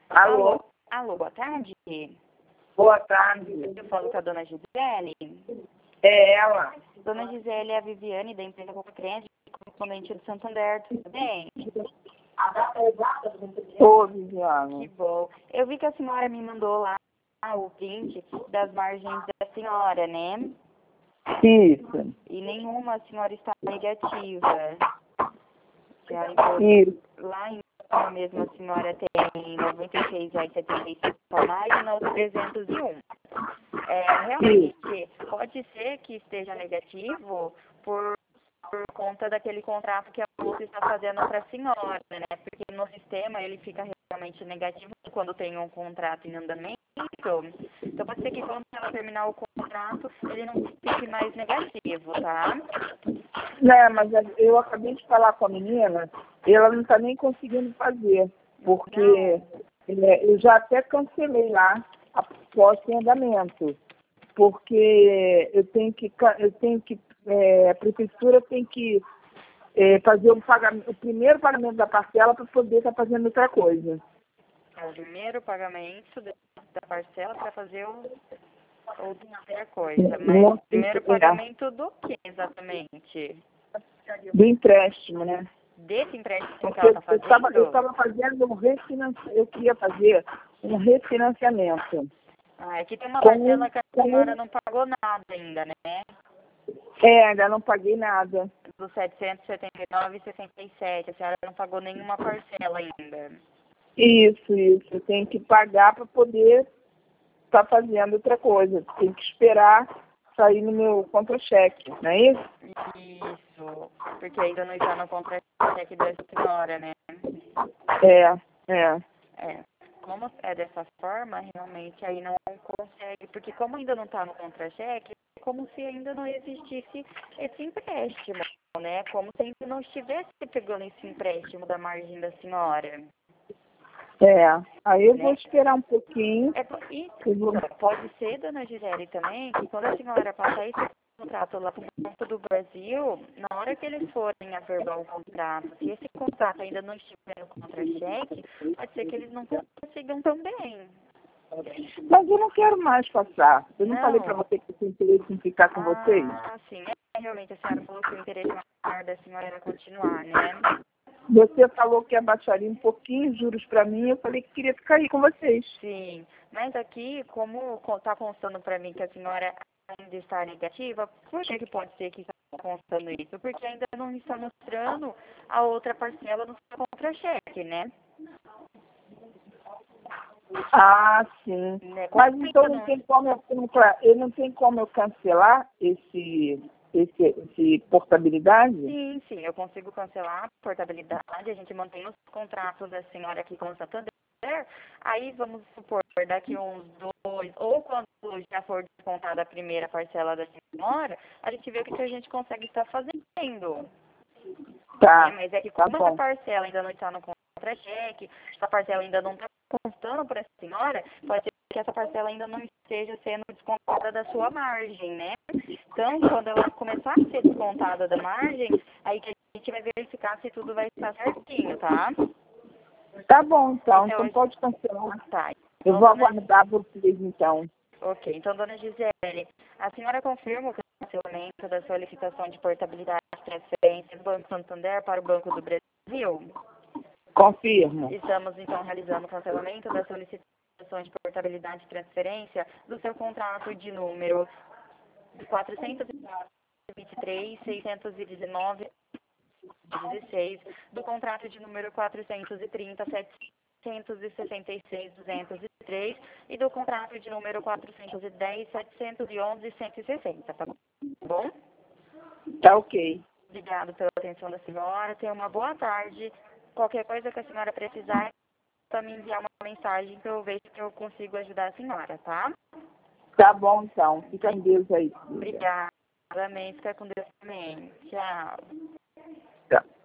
Alô? Alô, boa tarde. Boa tarde. Eu falo com a dona Gisele. É ela. Dona Gisele é a Viviane, da empresa Copa Crédito, correspondente do Santander, tudo bem? Ô, Viviane. Que bom. Eu vi que a senhora me mandou lá o print das margens da senhora, né? Isso. E nenhuma a senhora está negativa. Então, Isso. lá em cima mesmo a senhora tem 96,75 a mais e na outra 301. Realmente, pode ser que esteja negativo por conta daquele contrato que a moça está fazendo para a senhora, né? Porque no sistema ele fica realmente negativo quando tem um contrato em andamento. Então pode ser que quando ela terminar o contrato, ele não fique mais negativo, tá? Né, mas eu acabei de falar com a menina e ela não está nem conseguindo fazer, porque eu já até cancelei lá a proposta em andamento, porque a prefeitura tem que fazer o primeiro pagamento da parcela para poder estar fazendo outra coisa. O primeiro pagamento da parcela para fazer outra coisa. Mas o primeiro pagamento do que exatamente? Do empréstimo, né? Desse empréstimo que Porque ela está fazendo? eu estava fazendo eu queria fazer um refinanciamento. Aqui tem uma parcela que a senhora não pagou nada ainda, né? Ainda não paguei nada. Dos 779,67. A senhora não pagou nenhuma parcela ainda. Isso. Eu tenho que pagar para poder estar fazendo outra coisa. Tem que esperar sair no meu contra-cheque, não é isso? Isso, porque ainda não está no contra-cheque da senhora, né? Como é dessa forma, realmente aí não consegue, porque como ainda não está no contra-cheque, é como se ainda não existisse esse empréstimo, né? Como se ainda não estivesse pegando esse empréstimo da margem da senhora. Aí eu vou esperar um pouquinho. Pode ser, dona Gisele, também, que quando a senhora passar esse contrato lá para o Banco do Brasil, na hora que eles forem averbar o contrato, se esse contrato ainda não estiver no contra-cheque, pode ser que eles não consigam também. Mas eu não quero mais passar. Eu não falei para você que eu tenho interesse em ficar com vocês? Sim. Realmente a senhora falou que o interesse maior da senhora era continuar, né? Você falou que abaixaria um pouquinho os juros para mim, eu falei que queria ficar aí com vocês. Sim, mas aqui, como está constando para mim que a senhora ainda está negativa, por que pode ser que está constando isso? Porque ainda não está mostrando a outra parcela no seu contra-cheque, né? Sim. Né? Mas então não tem como eu cancelar esse portabilidade? Sim, eu consigo cancelar a portabilidade, a gente mantém os contratos da senhora aqui com o Santander, aí vamos supor, daqui uns 2, ou quando já for descontada a primeira parcela da senhora, a gente vê o que a gente consegue estar fazendo. Tá. Mas é que como essa parcela ainda não está no contra-cheque, essa parcela ainda não está constando para a senhora, pode ser que essa parcela ainda não esteja sendo descontada da sua margem, né? Então, quando ela começar a ser descontada da margem, aí que a gente vai verificar se tudo vai estar certinho, tá? Tá bom, então pode cancelar. Tá. Eu vou aguardar vocês, então. Ok, então, dona Gisele, a senhora confirma o cancelamento da solicitação de portabilidade de transferência do Banco Santander para o Banco do Brasil? Confirmo. Estamos, então, realizando o cancelamento da solicitação de portabilidade de transferência do seu contrato de número 423.619.16, do contrato de número 430.766.203 e do contrato de número 410.711.160, tá bom? Tá ok. Obrigado pela atenção da senhora, tenha uma boa tarde. Qualquer coisa que a senhora precisar, só me enviar uma mensagem que eu vejo que eu consigo ajudar a senhora, tá? Tá bom, então. Fica em Deus aí. Obrigada, amém. Fica com Deus também. Tchau. Tchau.